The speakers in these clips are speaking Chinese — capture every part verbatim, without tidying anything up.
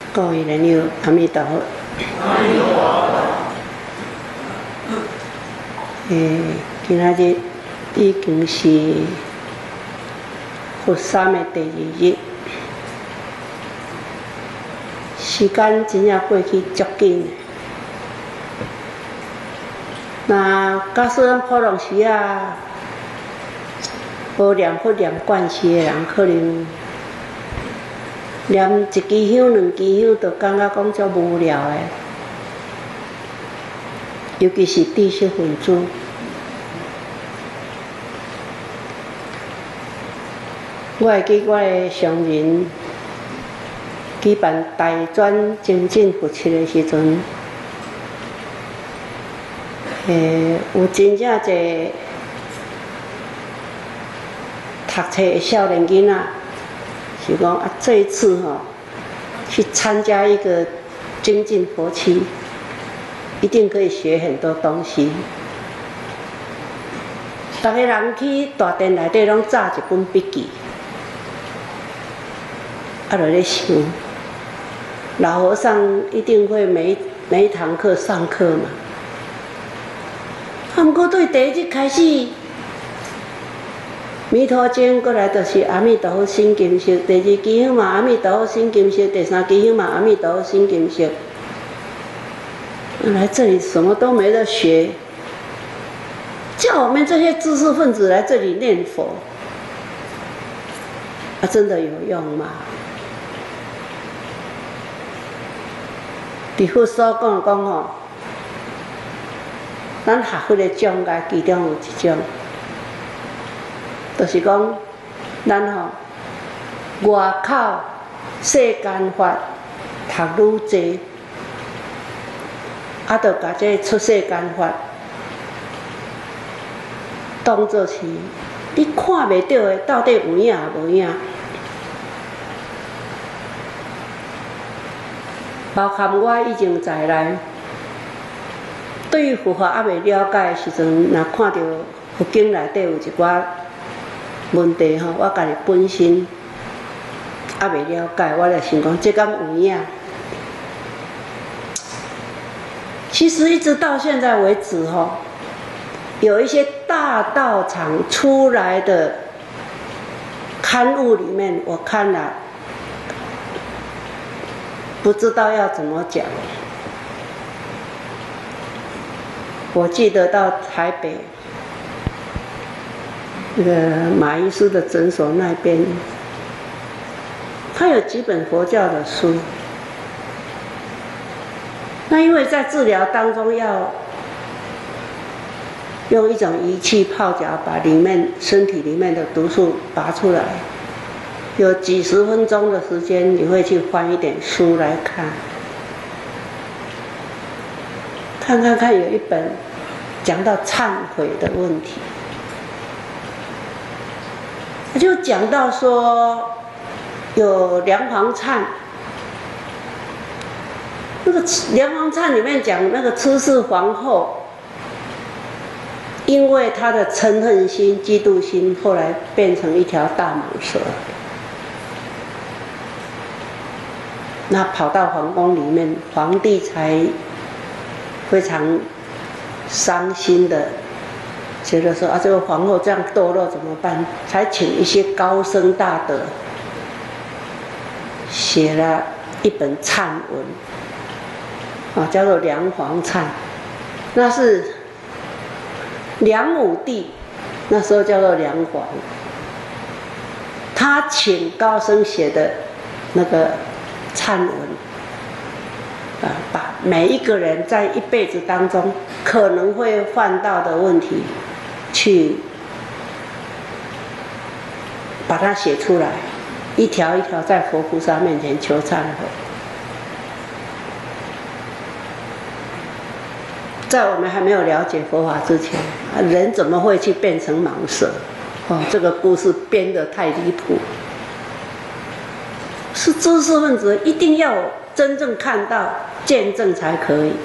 各位人友，阿弥陀佛。 阿弥陀佛。 诶，今仔日已经是佛三的第二日，时间真正过去足紧。那假使咱普通时啊，无念佛念惯势的人，可能念一支香、两支香，就感觉讲足无聊的。尤其是知识分子。我会记我的上人举办大专精进佛七的时阵，诶，有真正侪读册的少年囡仔，是讲啊，这一次吼、哦、去参加一个精进佛七，一定可以学很多东西。逐个人去大殿内底拢扎一本笔记。啊，就咧想，老和尚一定会每一每一堂课上课嘛。啊，不过对第一日开始，弥陀经过来就是阿弥陀佛心经释，第二支香嘛阿弥陀佛心经释，第三支香嘛阿弥陀佛心经释。来这里什么都没得学，叫我们这些知识分子来这里念佛，啊，真的有用吗？伫佛所讲讲吼，咱学佛的障碍其中有一种，就是讲咱吼外口世间法读愈济，啊，就把这出世间法当作是你看袂到的，到底有影无影？包含我以前在来，对于佛法还未了解的时阵，若看到佛经内底有一寡问题吼，我家己本身还未了解，我就想讲这敢有影？其实一直到现在为止吼，有一些大道场出来的刊物里面，我看了。不知道要怎么讲。我记得到台北那个马医师的诊所那边，他有几本佛教的书。那因为在治疗当中要用一种仪器泡脚，把里面身体里面的毒素拔出来。有几十分钟的时间，你会去翻一点书来看，看看看，有一本讲到忏悔的问题，他就讲到说，有梁皇忏，那个梁皇忏里面讲那个出世皇后，因为她的嗔恨心、嫉妒心，后来变成一条大蟒蛇。那跑到皇宫里面，皇帝才非常伤心的觉得说啊，这个皇后这样堕落怎么办？才请一些高僧大德写了一本忏文，啊，叫做《梁皇忏》。那是梁武帝那时候叫做梁皇，他请高僧写的那个忏文，啊，把每一个人在一辈子当中可能会犯到的问题，去把它写出来，一条一条在佛菩萨面前求忏悔。在我们还没有了解佛法之前，人怎么会去变成蟒蛇？哦，这个故事编得太离谱。是知识分子一定要真正看到见证才可以。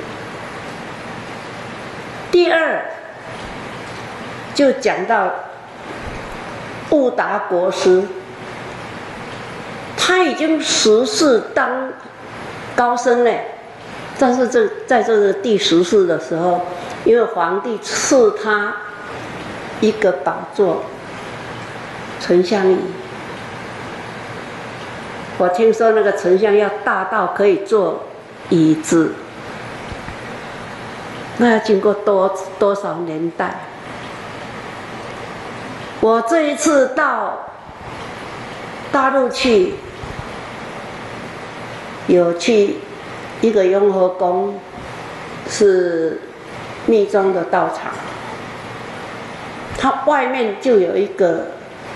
第二，就讲到悟达国师，他已经十世当高僧呢。但是这在这个第十世的时候，因为皇帝赐他一个宝座，沉香椅。我听说那个沉香要大到可以坐椅子，那要经过多多少年代？我这一次到大陆去，有去一个雍和宫，是密宗的道场，它外面就有一个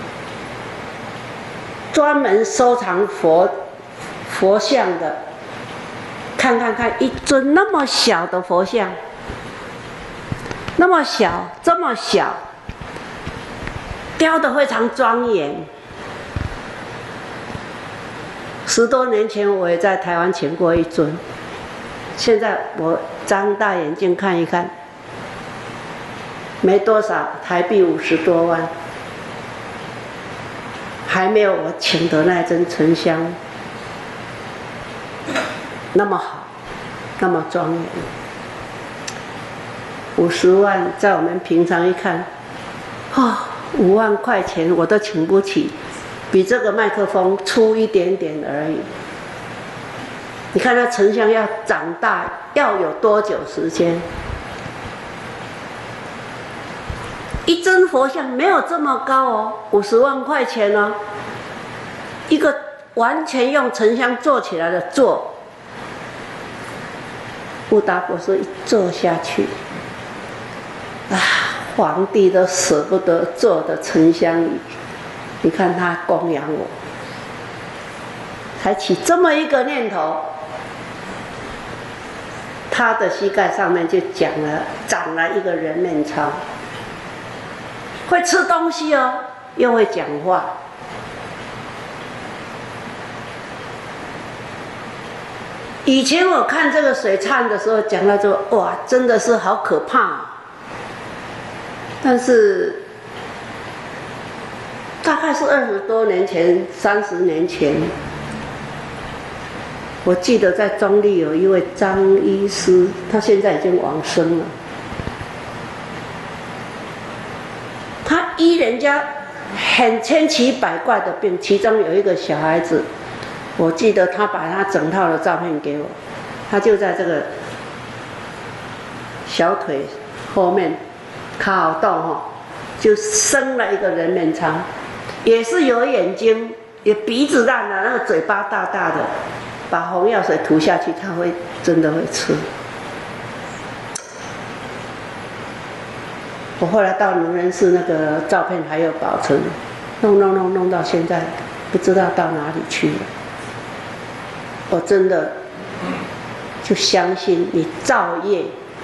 专门收藏佛佛像的，看看看，一尊那么小的佛像，那么小，这么小，雕得非常庄严。十多年前我也在台湾请过一尊，现在我张大眼睛看一看，没多少，台币五十多万，还没有我请的那尊沉香那么好，那么庄严。五十万在我们平常一看，哦，五万块钱我都请不起，比这个麦克风粗一点点而已。你看那沉香要长大要有多久时间？一尊佛像没有这么高哦，五十万块钱哦，一个完全用沉香做起来的座，布达博士一坐下去，啊，皇帝都舍不得坐的沉香椅，你看他供养我，才起这么一个念头，他的膝盖上面就讲了长了一个人面疮。会吃东西哦，又会讲话。以前我看这个水忏的时候，讲到说，哇，真的是好可怕啊。但是大概是二十多年前、三十年前，我记得在中立有一位张医师，他现在已经往生了。他医人家很千奇百怪的病，其中有一个小孩子，我记得他把他整套的照片给我，他就在这个小腿后面卡洞哈，就生了一个人面疮，也是有眼睛，也鼻子烂了，那个嘴巴大大的，把红药水涂下去，他会真的会吃。我后来到能仁寺，那个照片还有保存，弄弄弄弄到现在，不知道到哪里去了。我真的就相信你造业，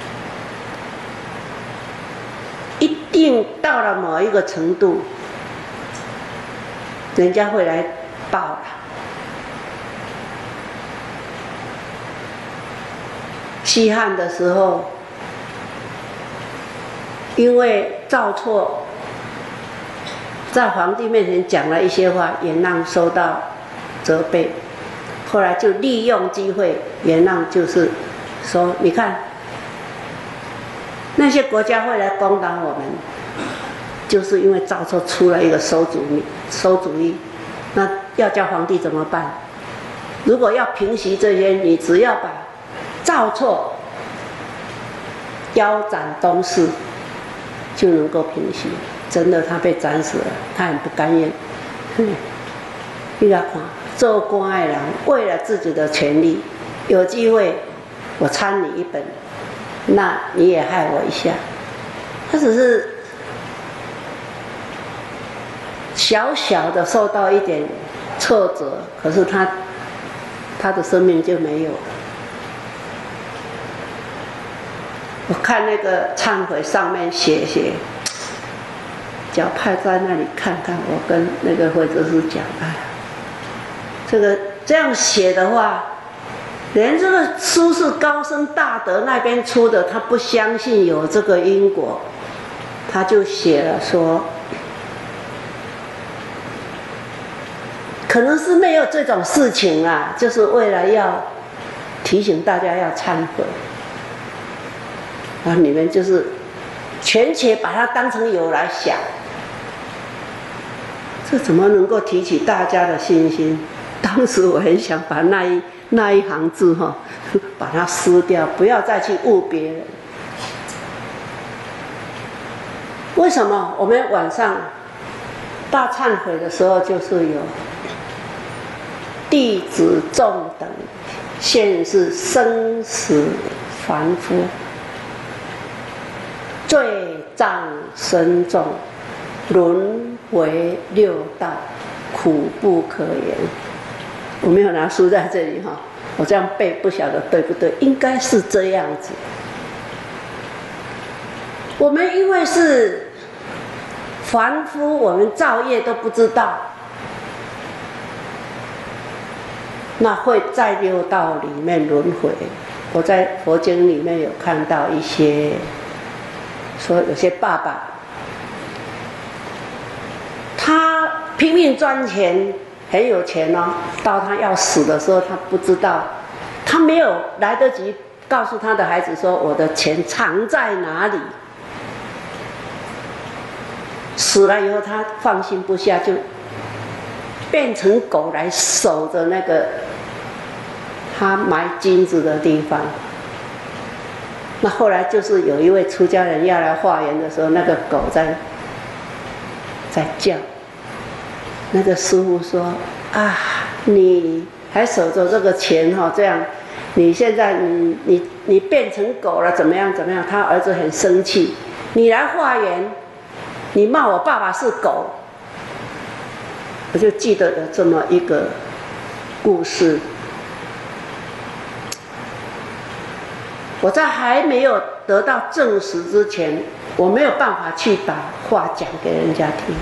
一定到了某一个程度，人家会来报了。西汉的时候，因为造错，在皇帝面前讲了一些话，颜让受到责备，后来就利用机会，颜让就是说，你看那些国家会来攻打我们，就是因为造错出了一个馊主意，馊主意，那要叫皇帝怎么办？如果要平息这些，你只要把造错腰斩东市，就能够平息。真的，他被斩死了，他很不甘愿。你来看，做官的人为了自己的权利，有机会我参你一本，那你也害我一下。他只是小小的受到一点挫折，可是他他的生命就没有。我看那个忏悔上面写写，脚派在那里看看。我跟那个慧哲师讲，哎呀，这个这样写的话，连这个书是高僧大德那边出的，他不相信有这个因果，他就写了说，可能是没有这种事情啊，就是为了要提醒大家要忏悔。然后你们就是全且把它当成有来想，这怎么能够提起大家的信心？当时我很想把那一那一行字哈，把它撕掉，不要再去误别人。为什么我们晚上大忏悔的时候，就是有弟子众等现是生死凡夫，罪障深重，轮回六道，苦不可言。我没有拿书在这里哈，我这样背不晓得对不对，应该是这样子。我们因为是凡夫，我们造业都不知道，那会在六道里面轮回。我在佛经里面有看到一些，说有些爸爸，他拼命赚钱，很有钱哦，到他要死的时候，他不知道，他没有来得及告诉他的孩子说我的钱藏在哪里。死了以后，他放心不下，就变成狗来守着那个他埋金子的地方。那后来就是有一位出家人要来化缘的时候，那个狗在在叫。那个师父说：“啊，你还守着这个钱哈、哦，这样，你现在你你你变成狗了，怎么样怎么样？”他儿子很生气，你来化缘，你骂我爸爸是狗。我就记得有这么一个故事。我在还没有得到证实之前，我没有办法去把话讲给人家听。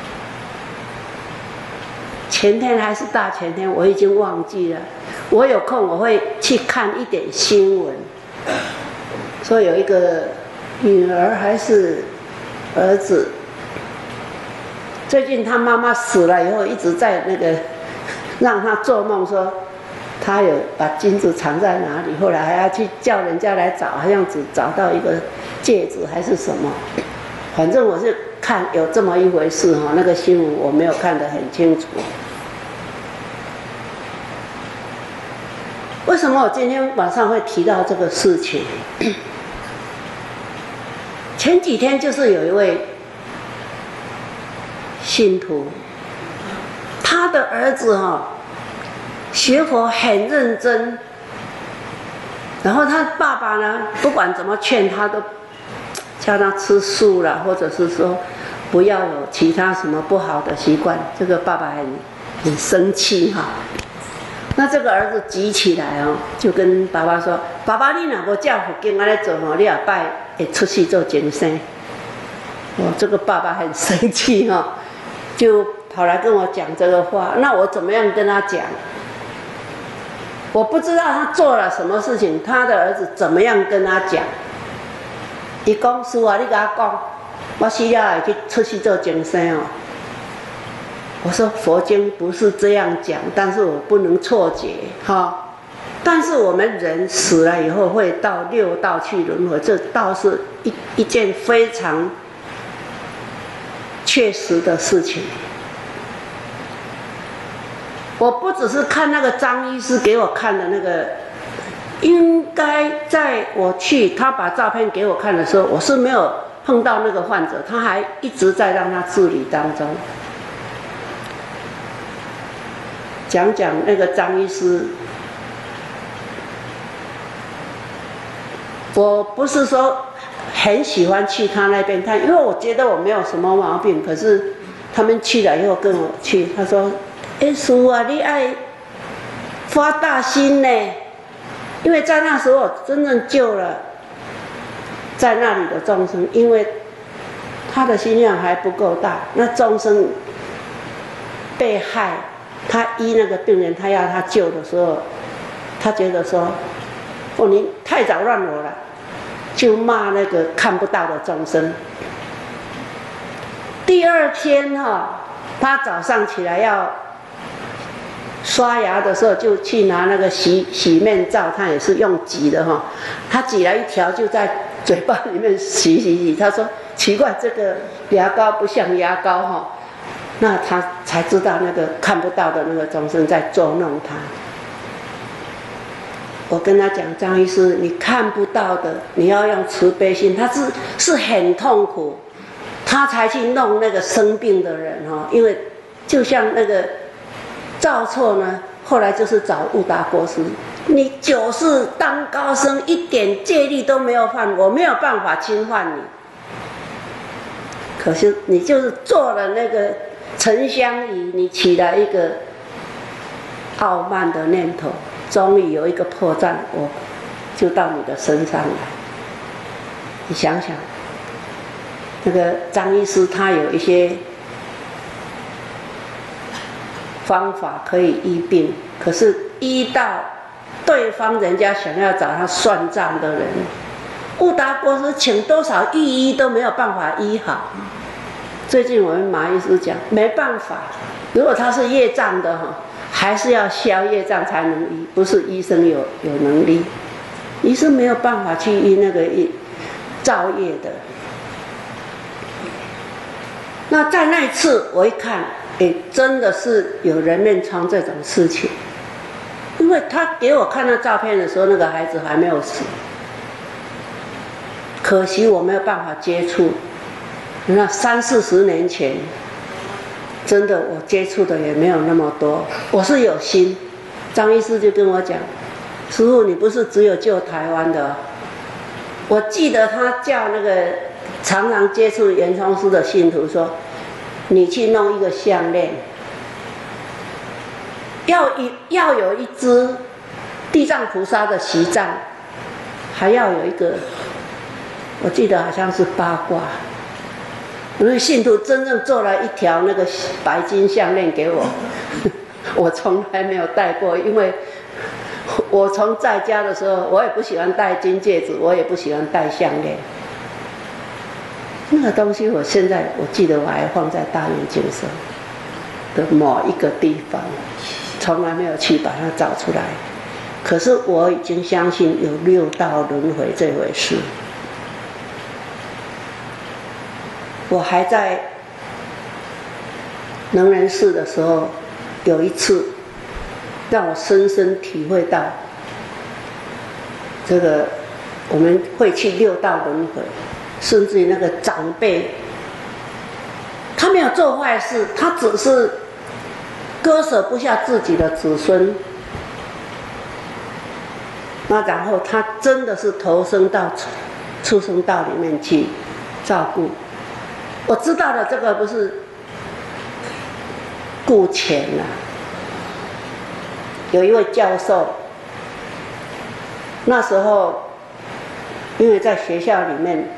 前天还是大前天，我已经忘记了。我有空我会去看一点新闻，说有一个女儿还是儿子，最近他妈妈死了以后，一直在那个让他做梦说他有把金子藏在哪里，后来还要去叫人家来找，好像只找到一个戒指还是什么。反正我是看有这么一回事哈，那个新闻我没有看得很清楚。为什么我今天晚上会提到这个事情？前几天就是有一位信徒，他的儿子哈、哦、学佛很认真，然后他爸爸呢，不管怎么劝他都叫他吃素啦，或者是说不要有其他什么不好的习惯。这个爸爸很很生气哈。那这个儿子急起来哦，就跟爸爸说：“爸爸，你若无照佛经安尼做吼，你下摆会出世做精生。”哦，这个爸爸很生气哈、哦，就跑来跟我讲这个话。那我怎么样跟他讲？我不知道他做了什么事情，他的儿子怎么样跟他讲？伊讲：“师父啊，你跟他讲，我死了会去出世做精生哦。”我说佛经不是这样讲，但是我不能错解哈。但是我们人死了以后会到六道去轮回，这倒是一一件非常确实的事情。我不只是看那个张医师给我看的那个，应该在我去他把照片给我看的时候，我是没有碰到那个患者，他还一直在让他治理当中。讲讲那个张医师，我不是说很喜欢去他那边看，因为我觉得我没有什么毛病。可是他们去了以后跟我去，他说：“哎，师父啊，你爱发大心呢，因为在那时候真正救了在那里的众生，因为他的心量还不够大，那众生被害。”他医那个病人，他要他救的时候，他觉得说：“哦，你太扰乱我了。”就骂那个看不到的众生。第二天哈、哦，他早上起来要刷牙的时候就去拿那个洗洗面皂，他也是用挤的哈，他挤了一条就在嘴巴里面洗洗洗。他说奇怪，这个牙膏不像牙膏哈，那他才知道那个看不到的那个众生在捉弄他。我跟他讲，张医师，你看不到的，你要用慈悲心，他是是很痛苦，他才去弄那个生病的人哈，因为就像那个造错呢，后来就是找悟达国师，你九世当高僧，一点戒律都没有犯，我没有办法侵犯你，可是你就是做了那个沉香鱼，你起了一个傲慢的念头。终于有一个破绽，我就到你的身上来。你想想，那个张医师他有一些方法可以医病，可是医到对方人家想要找他算账的人，悟达国师请多少御医都没有办法医好。最近我们马医师讲，没办法，如果他是业障的哈。还是要消业障才能医，不是医生有有能力，医生没有办法去医那个造业的。那在那一次，我一看，哎，真的是有人面疮这种事情，因为他给我看那照片的时候，那个孩子还没有死，可惜我没有办法接触。那三四十年前。真的，我接触的也没有那么多。我是有心，张医师就跟我讲：“师父，你不是只有救台湾的。”我记得他叫那个常常接触圆通师的信徒说：“你去弄一个项链，要一要有一只地藏菩萨的席藏，还要有一个，我记得好像是八卦。”因为信徒真正做了一条那个白金项链给我，我从来没有戴过，因为我从在家的时候，我也不喜欢戴金戒指，我也不喜欢戴项链。那个东西，我现在我记得我还放在大圆镜舍的某一个地方，从来没有去把它找出来。可是我已经相信有六道轮回这回事。我还在能仁寺的时候，有一次让我深深体会到，这个我们会去六道轮回，甚至于那个长辈，他没有做坏事，他只是割舍不下自己的子孙，那然后他真的是投生到畜生道里面去照顾。我知道的这个不是顾钱啊，有一位教授，那时候因为在学校里面，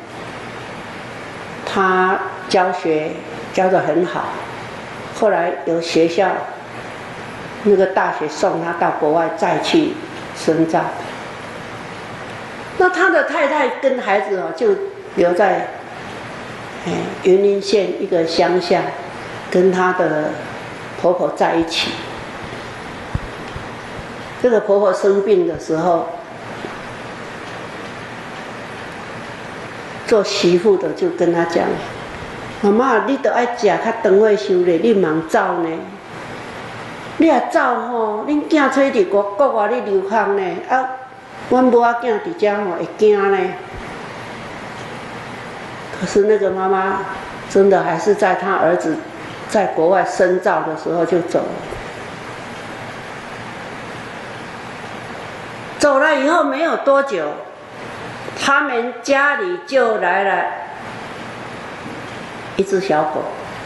他教学教得很好，后来由学校那个大学送他到国外再去深造。那他的太太跟孩子哦就留在哎云林县一个乡下，跟他的婆婆在一起。这个婆婆生病的时候，做媳妇的就跟他讲：“妈妈，你都爱食较长岁数咧，你茫走呢？你若走吼，恁囝找伫国国外咧留学呢，啊，阮母仔囝伫遮吼会惊呢。”可是那个妈妈真的还是在她儿子在国外深造的时候就走了。走了以后没有多久，他们家里就来了一只小狗。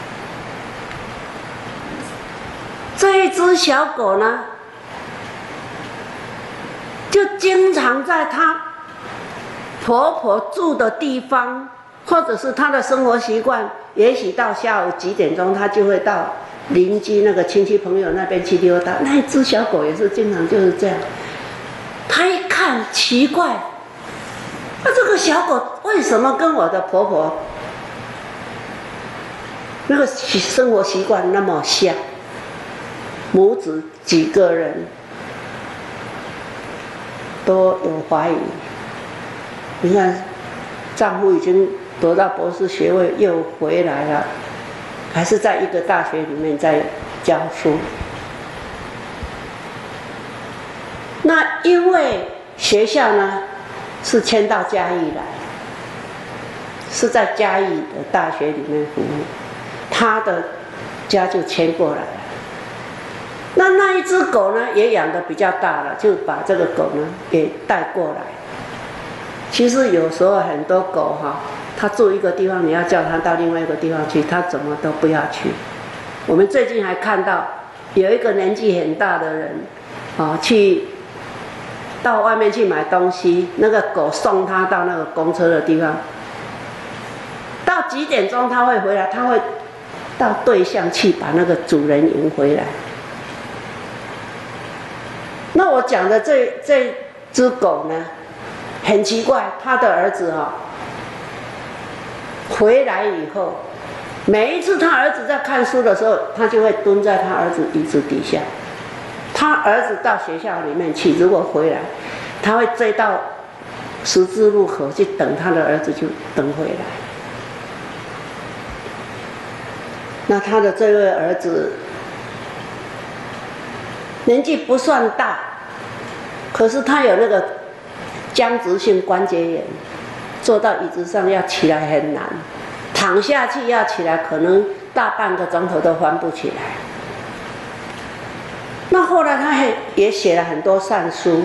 这一只小狗呢，就经常在她婆婆住的地方，或者是她的生活习惯，也许到下午几点钟，她就会到邻居那个亲戚朋友那边去溜达。那一只小狗也是经常就是这样。她一看奇怪，那这个小狗为什么跟我的婆婆那个生活习惯那么像？ 母子几个人都有怀疑。你看，丈夫已经得到博士学位，又回来了，还是在一个大学里面在教书。那因为学校呢是迁到嘉义来，是在嘉义的大学里面服务，他的家就迁过来了。那那一只狗呢也养得比较大了，就把这个狗呢也带过来。其实有时候很多狗哈，它住一个地方，你要叫它到另外一个地方去，它怎么都不要去。我们最近还看到有一个年纪很大的人，啊，去到外面去买东西，那个狗送他到那个公车的地方，到几点钟他会回来？他会到对象去把那个主人迎回来。那我讲的这这只狗呢，很奇怪，他的儿子啊、哦、回来以后，每一次他儿子在看书的时候，他就会蹲在他儿子椅子底下。他儿子到学校里面去，如果回来，他会追到十字路口去等他的儿子，就等回来。那他的这位儿子年纪不算大，可是他有那个僵直性关节炎，坐到椅子上要起来很难，躺下去要起来可能大半个钟头都翻不起来。那后来他也写了很多善书，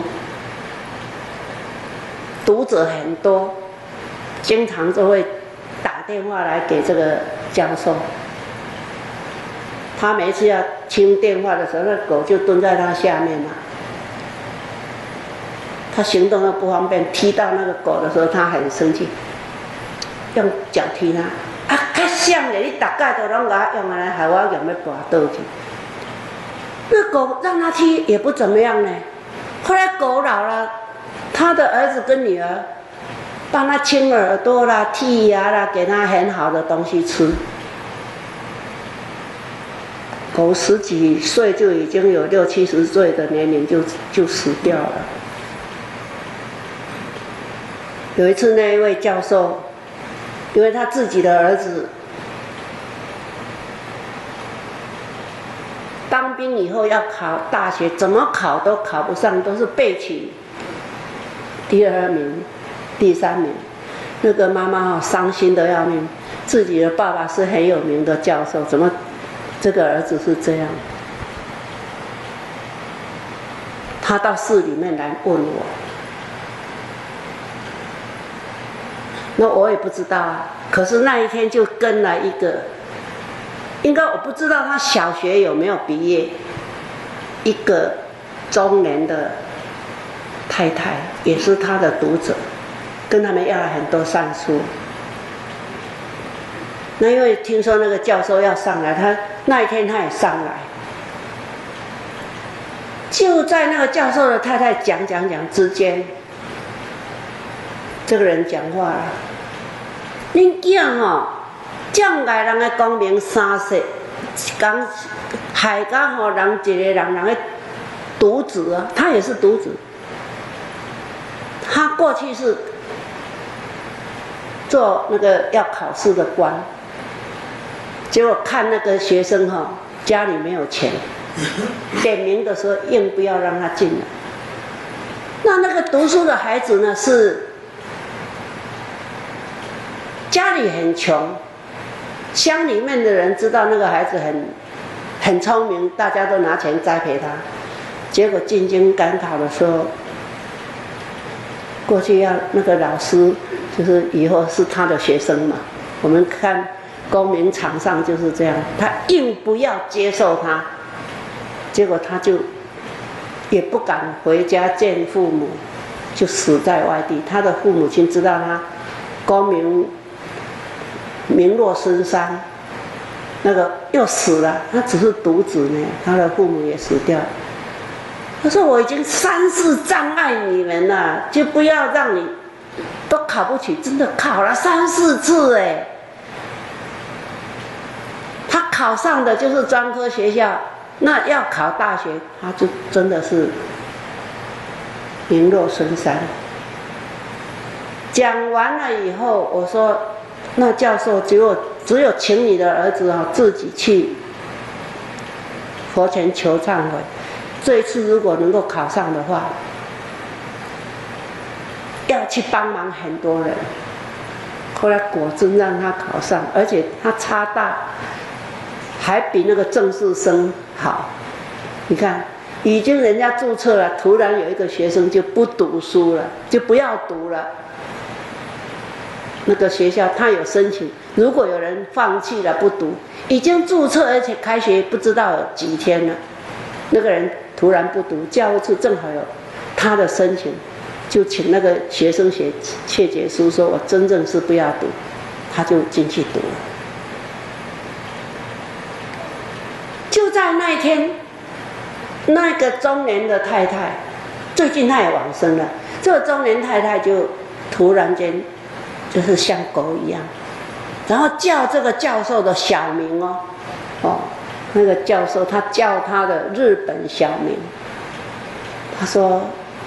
读者很多，经常就会打电话来给这个教授。他每次要听电话的时候，那狗就蹲在他下面了。他行动又不方便，踢到那个狗的时候，他很生气，用脚踢他。啊，较像的，你大概都拢甲用来害我用要跋倒去。那狗让他踢也不怎么样呢。后来狗老了，他的儿子跟女儿帮他清耳朵啦、剔牙啦，给他很好的东西吃。狗十几岁就已经有六七十岁的年龄就就死掉了。有一次，那一位教授，因为他自己的儿子当兵以后要考大学，怎么考都考不上，都是备取第二名、第三名。那个妈妈哦，伤心得要命，自己的爸爸是很有名的教授，怎么这个儿子是这样？他到市里面来问我，那我也不知道啊。可是那一天就跟了一个，应该我不知道他小学有没有毕业，一个中年的太太，也是他的读者，跟他们要了很多善书。那因为听说那个教授要上来，他那一天他也上来，就在那个教授的太太讲讲讲之间，这个人讲话了：“恁囝吼，这样害人的光明三世，讲害到吼人一个人人的独子啊，他也是独子，他过去是做那个要考试的官。”结果看那个学生哈、哦，家里没有钱，点名的时候硬不要让他进来。那那个读书的孩子呢，是家里很穷，乡里面的人知道那个孩子很很聪明，大家都拿钱栽培他。结果进京赶考的时候，过去要那个老师，就是以后是他的学生嘛，我们看。公民场上就是这样，他硬不要接受他，结果他就也不敢回家见父母，就死在外地。他的父母亲知道他功名名落孙山，那个又死了，他只是独子呢，他的父母也死掉。他说：“我已经三次障碍你们了，就不要让你都考不起，真的考了三四次哎。”他考上的就是专科学校， 那要考大学，他就真的是名落孙山。讲完了以后，我说：“那教授只有只有请你的儿子啊自己去佛前求忏悔。这一次如果能够考上的话，要去帮忙很多人。”后来果真让他考上，而且他差大还比那个正式生好。你看，已经人家注册了，突然有一个学生就不读书了，就不要读了。那个学校他有申请，如果有人放弃了不读，已经注册而且开学不知道有几天了，那个人突然不读，教务处正好有他的申请。就请那个学生写切结书，说我真正是不要读，他就进去读了。就在那一天，那个中年的太太，最近她也往生了。这个中年太太就突然间就是像狗一样，然后叫这个教授的小名哦，哦，那个教授他叫他的日本小名，他说。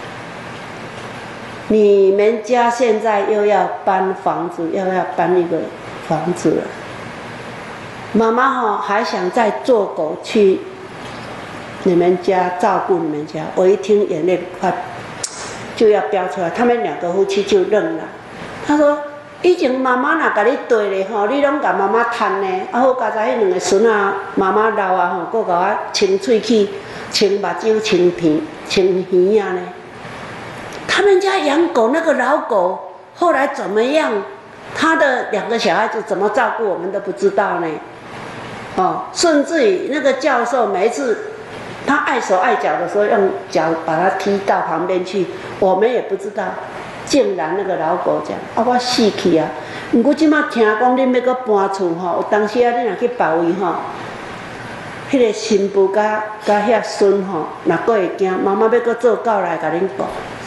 你们家现在又要搬房子，又要搬一个房子了。妈妈哈还想再做狗去你们家照顾你们家。我一听眼泪快就要飙出来，他们两个夫妻就愣了。他说：“以前妈妈若甲你对咧吼，你拢甲妈妈趁咧，啊好，加在迄两个孙啊，妈妈老啊吼，搁甲我清喙齿、清目睭、清鼻、清耳啊呢。”他们家养狗那个老狗后来怎么样？他的两个小孩子怎么照顾我们都不知道呢。哦，甚至于那个教授每一次他碍手碍脚的时候，用脚把他踢到旁边去，我们也不知道。竟然那个老狗讲：“啊，我死去啊！不过即马听讲恁要搁搬厝吼，有当时啊，恁若去别位吼，迄、那个新妇甲甲遐孙吼，若搁会惊，妈妈要搁做狗来甲恁顾。”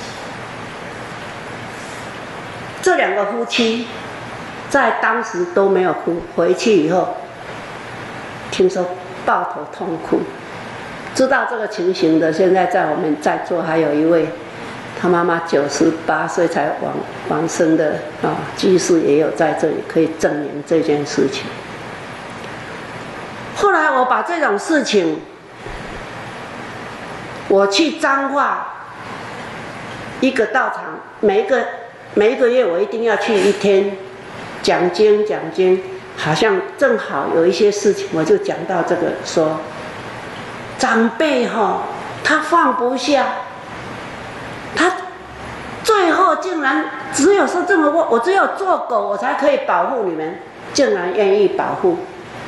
这两个夫妻在当时都没有哭，回去以后听说抱头痛哭。知道这个情形的，现在在我们在座还有一位，他妈妈九十八岁才往往生的啊，居士也有在这里可以证明这件事情。后来我把这种事情，我去彰化一个道场，每一个。每一个月我一定要去一天讲经讲经，好像正好有一些事情，我就讲到这个说，长辈哈、哦，他放不下，他最后竟然只有说这么我我只有做狗我才可以保护你们，竟然愿意保护。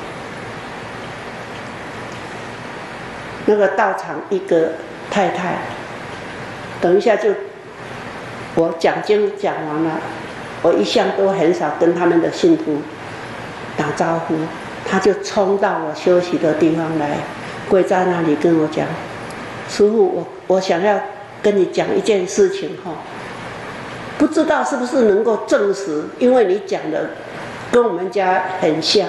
那个道场一个太太，等一下就。我讲经讲完了，我一向都很少跟他们的信徒打招呼，他就冲到我休息的地方来，跪在那里跟我讲：“师父，我我想要跟你讲一件事情哈，不知道是不是能够证实，因为你讲的跟我们家很像。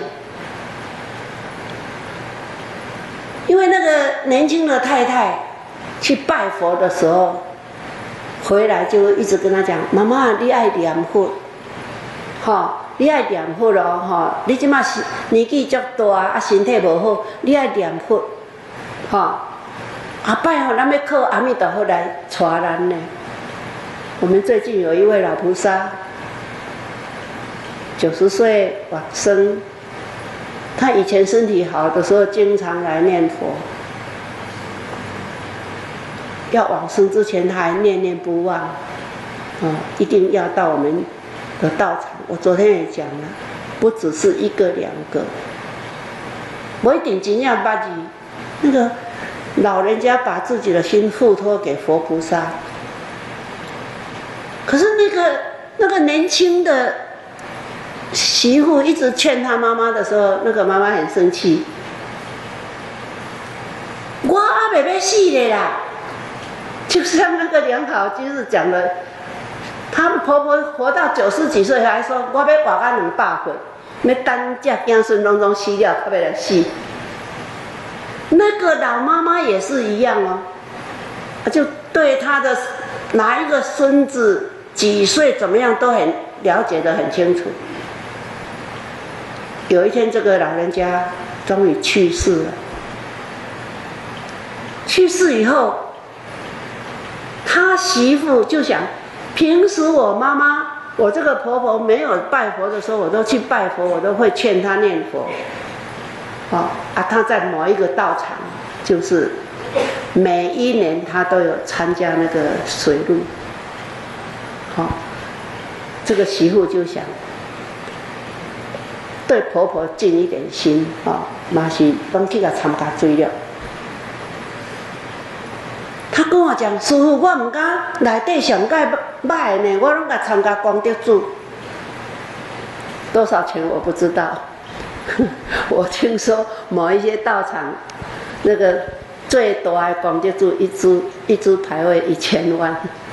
因为那个年轻的太太去拜佛的时候。”回来就一直跟他讲：“妈妈，你爱念佛，吼，你爱念佛咯，吼，你即马是年纪足大，啊，身体无好，你爱念佛，吼，后摆吼，咱要靠阿弥陀佛来带咱呢。我们最近有一位老菩萨，九十岁往生，他以前身体好的时候，经常来念佛。”要往生之前，他还念念不忘，哦，一定要到我们的道场。我昨天也讲了，不只是一个两个，我一定尽量把你那个老人家把自己的心付托给佛菩萨。可是那个那个年轻的媳妇一直劝他妈妈的时候，那个妈妈很生气，我还没要死嘞啦。就像那个梁好居士讲的，她婆婆活到九十几岁，还说我要活到两百岁，要等这子孙拢总死了，才要来死。 那个老妈妈也是一样哦，就对她的哪一个孙子几岁怎么样都很了解得很清楚。有一天，这个老人家终于去世了。去世以后，他媳妇就想，平时我妈妈，我这个婆婆没有拜佛的时候，我都去拜佛，我都会劝她念佛。哦啊，她在某一个道场，就是每一年她都有参加那个水路。好、哦，这个媳妇就想对婆婆尽一点心啊，嘛是拢去甲参加水了。他跟我讲，师父，我唔敢内底上界歹呢，我拢甲参加功德主，多少钱我不知道。我听说某一些道场，那个最大的功德主一支一支牌位一千万。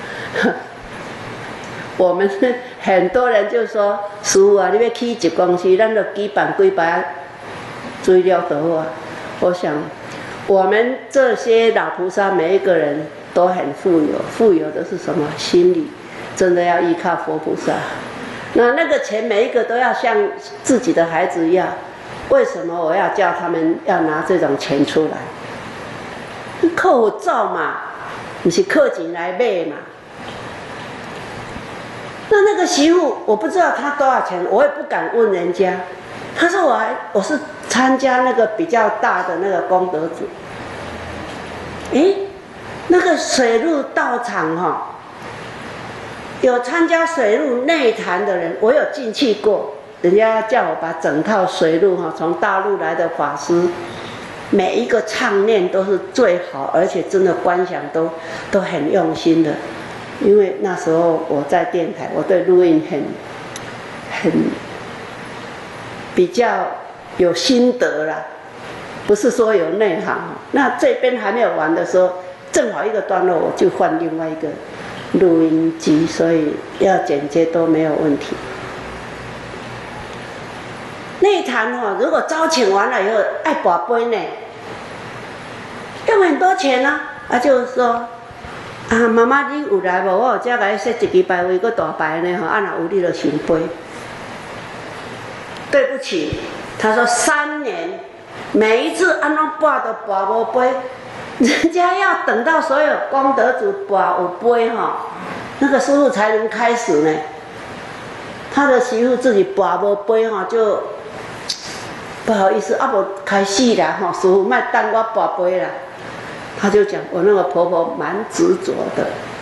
我们很多人就说，师父啊，你要起一公司，咱就举办几摆水了就好啊。我想。我们这些老菩萨，每一个人都很富有，富有的是什么？心理，真的要依靠佛菩萨。那那个钱，每一个都要像自己的孩子一样。为什么我要叫他们要拿这种钱出来？靠造嘛，不是靠钱来买嘛。那那个媳妇，我不知道她多少钱，我也不敢问人家。他说我还我是参加那个比较大的那个功德组，诶，那个水陆道场哈、哦，有参加水陆内坛的人，我有进去过，人家叫我把整套水陆哈，从大陆来的法师，每一个唱念都是最好，而且真的观想都都很用心的，因为那时候我在电台，我对录音很很。比较有心得啦，不是说有内行。那这边还没有完的时候，正好一个段落，我就换另外一个录音机，所以要剪接都没有问题。内坛哈，如果招请完了以后，爱跋杯呢，用很多钱呢、啊，啊，就是说，啊，妈妈你有来无？我有遮甲你设一支牌位，搁大牌呢吼，啊，若有你就先杯。对不起，他说三年，每一次安怎拔都拔无杯，人家要等到所有功德主拔有杯哈，那个师父才能开始呢。他的媳妇自己拔无杯哈，就不好意思，啊无开始啦哈，师父莫等我拔杯啦。他就讲我那个婆婆蛮执着的，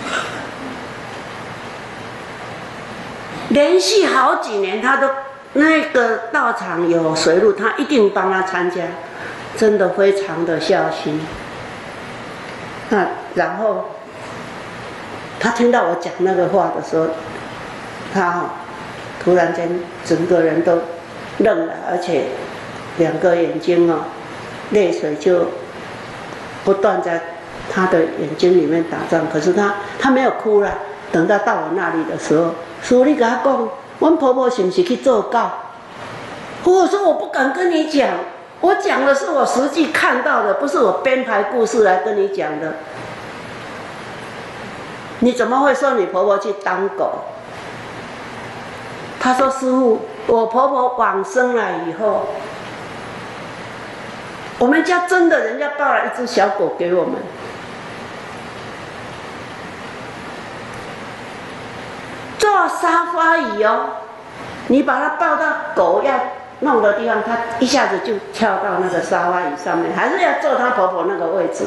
连续好几年他都。那个道场有水路，他一定帮他参加，真的非常的孝心。那然后他听到我讲那个话的时候，他突然间整个人都愣了，而且两个眼睛哦，泪水就不断在他的眼睛里面打转。可是他他没有哭了。等到到我那里的时候，师父你跟他讲。阮婆婆是不是去做狗？我说我不敢跟你讲，我讲的是我实际看到的，不是我编排故事来跟你讲的。你怎么会说你婆婆去当狗？她说师父，我婆婆往生了以后，我们家真的人家抱了一只小狗给我们。坐沙发椅哦，你把它抱到狗要弄的地方，它一下子就跳到那个沙发椅上面，还是要坐她婆婆那个位置。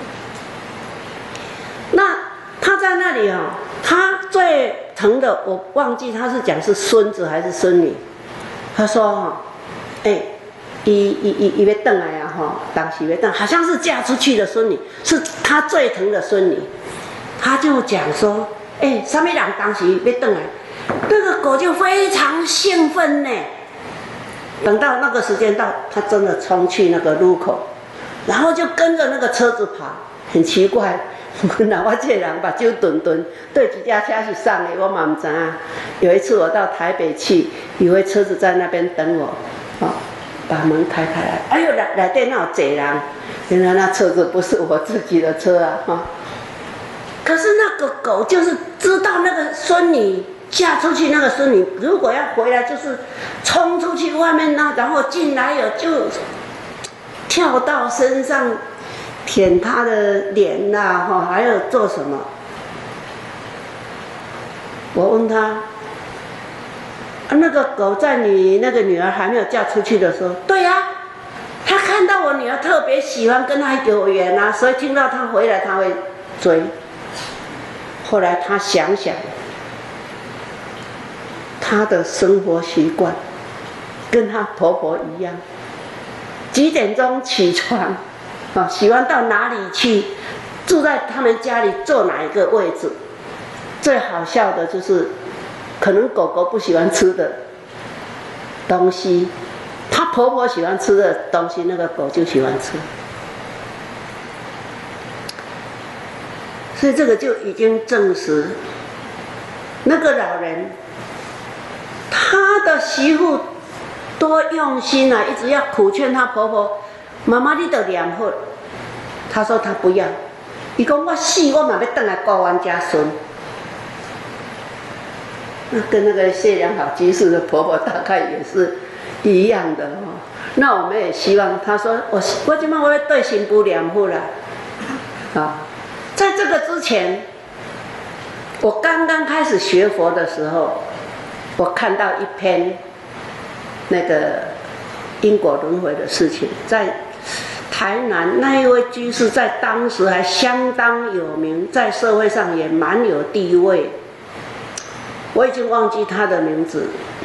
那她在那里哦，她最疼的，我忘记她是讲是孙子还是孙女。她说哈、哦，哎、欸，伊伊伊伊要回来啊哈，当时要回，好像是嫁出去的孙女，是她最疼的孙女。她就讲说。哎，什么人当时要回来，那个狗就非常兴奋呢。等到那个时间到，它真的冲去那个路口，然后就跟着那个车子跑。很奇怪，那我这人目睭顿顿，对几架车是上的，我嘛唔知啊。有一次我到台北去，以为车子在那边等我，哦， 把门开开来，哎呦，来来电那有贼人，原来那车子不是我自己的车啊，哈。可是那个狗就是知道那个孙女嫁出去，那个孙女如果要回来，就是冲出去外面那，然后进来有就跳到身上舔她的脸呐，哈，还有做什么？我问他，啊，那个狗在你那个女儿还没有嫁出去的时候，对呀、啊，他看到我女儿特别喜欢跟她有缘啊，所以听到她回来他会追。后来他想想，她的生活习惯跟她婆婆一样，几点钟起床，啊，喜欢到哪里去，住在他们家里坐哪一个位置。最好笑的就是，可能狗狗不喜欢吃的东西，她婆婆喜欢吃的东西，那个狗就喜欢吃。所以这个就已经证实，那个老人，他的媳妇多用心啊，一直要苦劝她婆婆，妈妈你得念佛。她说她不要，伊讲我死我嘛要回来顾阮家孙。那跟那个谢良好居士的婆婆大概也是一样的哦。那我们也希望，他说我我今晚我要对新妇念佛啦，啊，在这个之前，我刚刚开始学佛的时候，我看到一篇那个因果轮回的事情，在台南那一位居士在当时还相当有名，在社会上也蛮有地位。我已经忘记他的名字。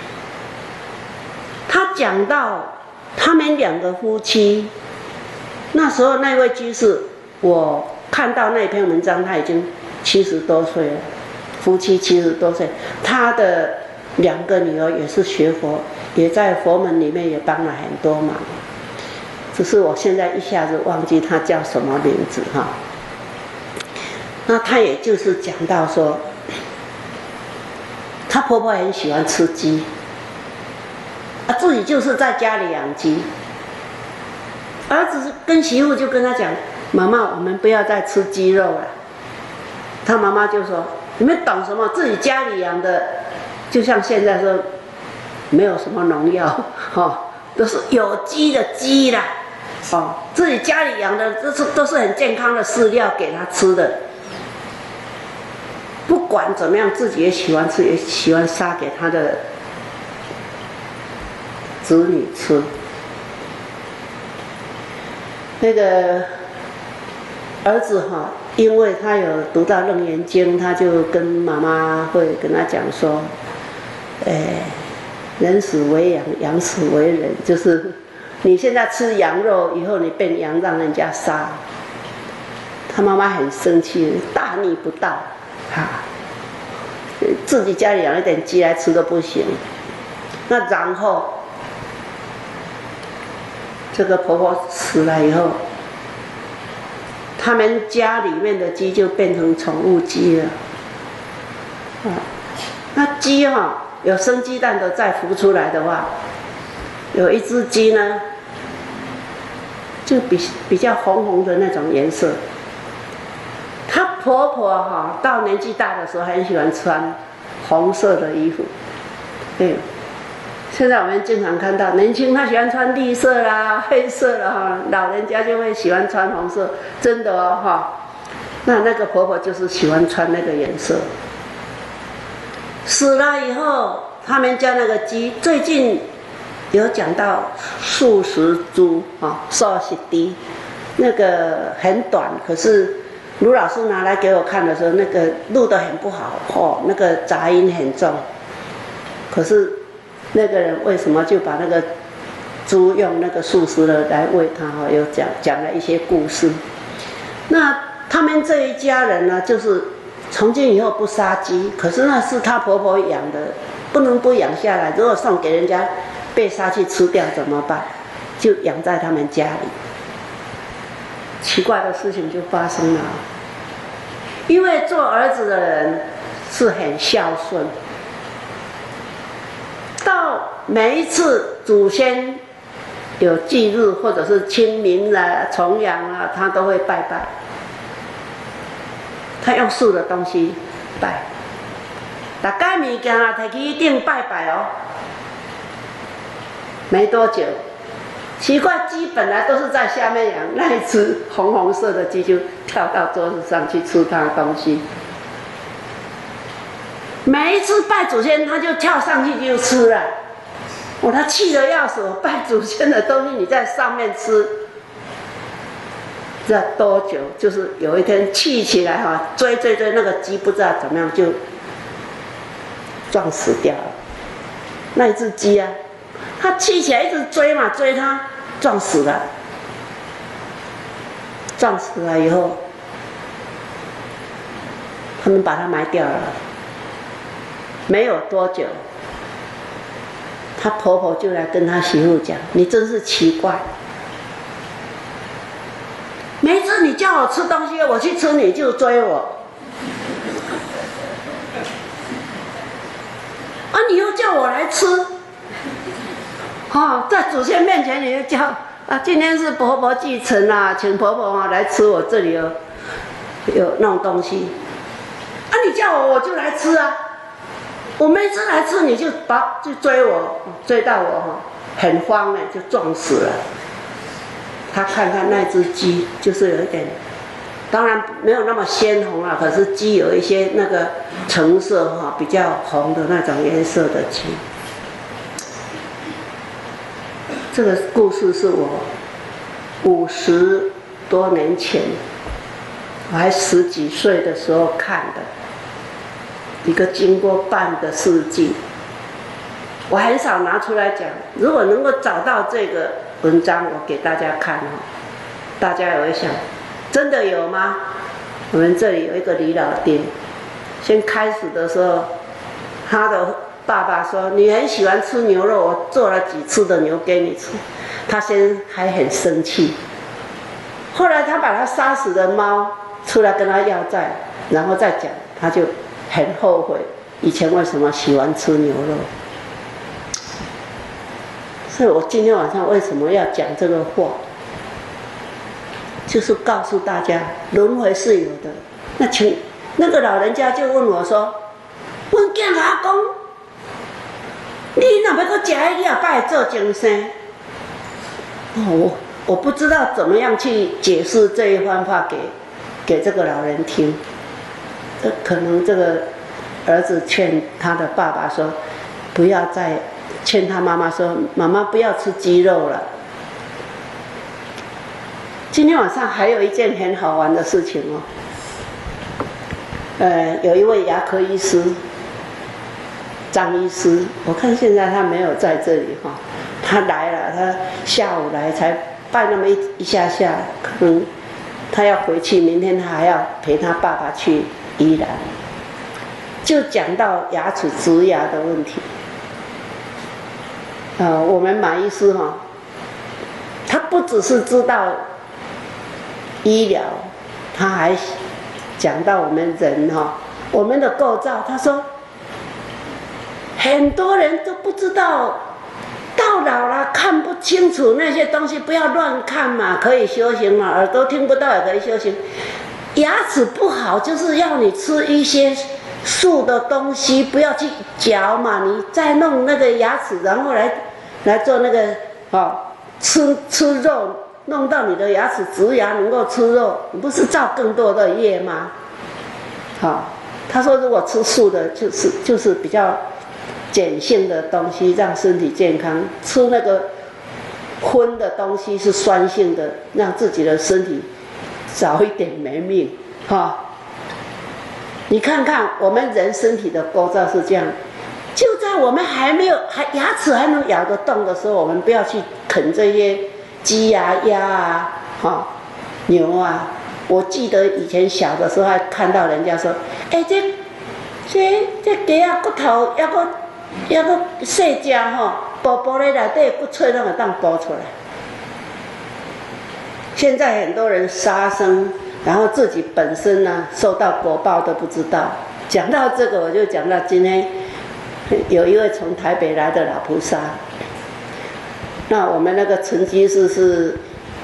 他讲到他们两个夫妻，那时候那位居士，我看到那篇文章，他已经七十多岁了，夫妻七十多岁，他的两个女儿也是学佛，也在佛门里面也帮了很多忙。只是我现在一下子忘记他叫什么名字哈。那他也就是讲到说，她婆婆很喜欢吃鸡，啊，自己就是在家里养鸡。儿子跟媳妇就跟他讲：“妈妈，我们不要再吃鸡肉了。”他妈妈就说：“你们懂什么？自己家里养的，就像现在说，没有什么农药，哦，都是有机的鸡啦，哦，自己家里养的，这是都是很健康的饲料给他吃的。”不管怎么样，自己也喜欢吃，也喜欢杀给他的子女吃。那个儿子哈，因为他有读到《楞严经》，他就跟妈妈会跟他讲说：“哎，人死为羊，羊死为人，就是你现在吃羊肉，以后你变羊让人家杀。”他妈妈很生气，大逆不道。哈，自己家里养一点鸡来吃都不行。那然后，这个婆婆死了以后，他们家里面的鸡就变成宠物鸡了。啊，那鸡哈、哦，有生鸡蛋的再孵出来的话，有一只鸡呢，就比比较红红的那种颜色。她婆婆哈，到年纪大的时候很喜欢穿红色的衣服，对。现在我们经常看到年轻他喜欢穿绿色啦、黑色啦哈，老人家就会喜欢穿红色，真的哦哈。那那个婆婆就是喜欢穿那个颜色。死了以后，他们家那个鸡最近有讲到素食猪啊，素食猪，那个很短，可是卢老师拿来给我看的时候，那个录得很不好哦，那个杂音很重，可是。那个人为什么就把那个猪用那个素食的来喂它？哈，有讲讲了一些故事。那他们这一家人呢，就是从今以后不杀鸡，可是那是他婆婆养的，不能不养下来。如果送给人家被杀去吃掉怎么办？就养在他们家里。奇怪的事情就发生了，因为做儿子的人是很孝顺。到每一次祖先有忌日或者是清明啦、重阳啦，他都会拜拜。他用素的东西拜，大家物件啊，摕去一定拜拜哦。没多久，奇怪，鸡本来都是在下面养，那一只红红色的鸡就跳到桌子上去吃它的东西。每一次拜祖先，它就跳上去就吃了。我他气得要死！我拜祖先的东西，你在上面吃，知道多久？就是有一天气起来哈，追追追，那个鸡不知道怎么样就撞死掉了。那一只鸡啊，它气起来一直追嘛，追它，撞死了。撞死了以后，他们把它埋掉了。没有多久，她婆婆就来跟她媳妇讲：“你真是奇怪，每次你叫我吃东西，我去吃你就追我，啊，你又叫我来吃，哦，在祖先面前你就叫啊，今天是婆婆祭辰啊，请婆婆啊来吃我这里有有那种东西，啊，你叫我我就来吃啊。”我每次来吃，你就把就追我，追到我哈，很慌呢，就撞死了。他看看那只鸡，就是有一点，当然没有那么鲜红啊，可是鸡有一些那个橙色哈，比较红的那种颜色的鸡。这个故事是我五十多年前，我还十几岁的时候看的。一个经过半个世纪，我很少拿出来讲。如果能够找到这个文章，我给大家看哦，大家也会想，真的有吗？我们这里有一个李老爹，先开始的时候，他的爸爸说：“你很喜欢吃牛肉，我做了几次的牛给你吃。”他先还很生气，后来他把他杀死的猫出来跟他要债，然后再讲，他就很后悔以前为什么喜欢吃牛肉。所以我今天晚上为什么要讲这个话，就是告诉大家轮回是有的。那请那个老人家就问我说：“阮囝甲我讲，你若要搁食迄，你也摆做精生。”哦，我我不知道怎么样去解释这一番话给给这个老人听。呃，可能这个儿子劝他的爸爸说，不要再劝他妈妈说，妈妈不要吃鸡肉了。今天晚上还有一件很好玩的事情哦。呃，有一位牙科医师，张医师，我看现在他没有在这里哈，他来了，他下午来才拜那么一一下下，可能他要回去，明天他还要陪他爸爸去宜兰，就讲到牙齿植牙的问题。呃，我们马医师哈，他不只是知道医疗，他还讲到我们人哈，我们的构造。他说，很多人都不知道，到老了看不清楚那些东西，不要乱看嘛，可以修行嘛，耳朵听不到也可以修行。牙齿不好，就是要你吃一些素的东西，不要去嚼嘛。你再弄那个牙齿，然后来来做那个哦，吃吃肉，弄到你的牙齿植牙能够吃肉，你不是造更多的业吗？好、哦，他说如果吃素的，就是就是比较碱性的东西，让身体健康；吃那个荤的东西是酸性的，让自己的身体早一点没命，哈、哦！你看看我们人身体的构造是这样，就在我们还没有还牙齿还能咬得动的时候，我们不要去啃这些鸡啊、鸭啊、哈、哦、牛啊。我记得以前小的时候还看到人家说，哎、欸，这这这鸡啊骨头还阁还阁细只吼，薄薄的内底骨脆，拢会当剥出来。现在很多人杀生，然后自己本身呢受到果报都不知道。讲到这个，我就讲到今天有一位从台北来的老菩萨， 那我们那个陈居士是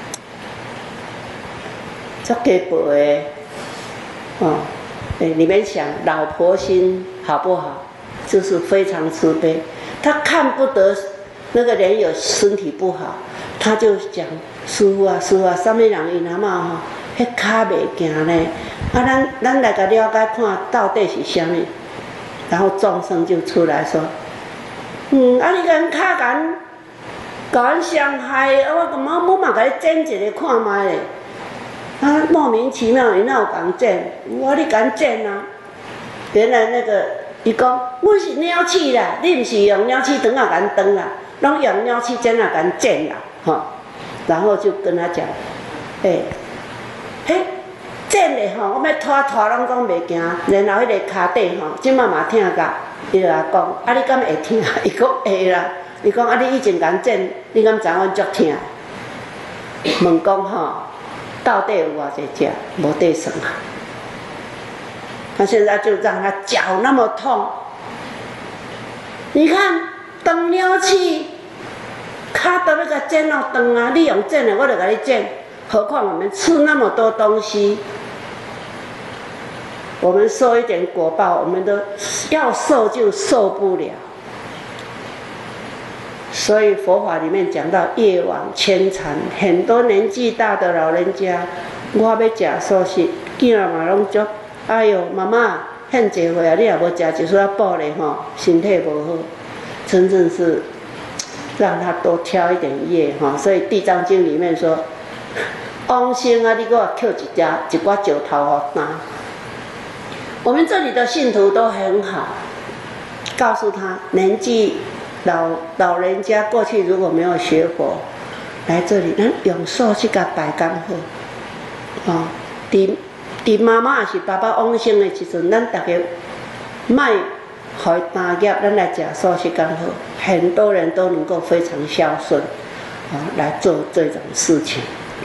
足给薄的，哦，哎，你们想老婆心好不好？就是非常慈悲，他看不得那个人有身体不好，他就讲师父啊，师父啊，什么人因阿嬷吼，迄骹袂行呢？啊，咱咱来个了解看到底是啥物？然后众生就出来说，嗯，啊，你甲骹甲甲阮伤害，啊，我感觉我嘛甲你剪一个看卖咧。啊，莫名其妙，伊哪有甲剪？我你甲剪啊？原来那个伊讲，我是鸟鼠啦，你毋是用鸟鼠肠啊甲断啦，拢用鸟鼠剪啊甲剪啦，吼、哦。然后就跟他讲，诶、欸，嘿，剪咧吼，我要拖拖拢讲袂行，然后迄个骹底吼，即马嘛疼甲，伊就甲讲，啊，你敢会疼？伊讲会啦。伊讲啊，你以前甲剪，你敢知阮足疼？问讲吼。到底有偌济只，无得算啊！他现在就让他脚那么痛，你看断了去，骹都要甲剪落断啊！你用剪的，我就甲你剪。何况我们吃那么多东西，我们受一点果报，我们都要受就受不了。所以佛法里面讲到业往牵缠，很多年纪大的老人家，我要吃素食，囝儿嘛拢足，哎呦，妈妈现济岁啊，你也无吃，就是要补咧吼，身体无好，真正是让他多挑一点业哈。所以《地藏经》里面说，往生啊，你给我扣一家一挂石头吼拿。我们这里的信徒都很好，告诉他年纪。老老人家过去如果没有学佛，来这里，咱用手去甲摆讲好，哦，伫伫妈妈也是爸爸往生的时阵，咱大家卖互伊担业，咱来食素食讲好，很多人都能够非常孝顺，啊、哦，来做这种事情。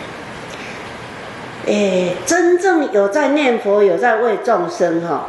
诶，真正有在念佛，有在为众生哈。哦，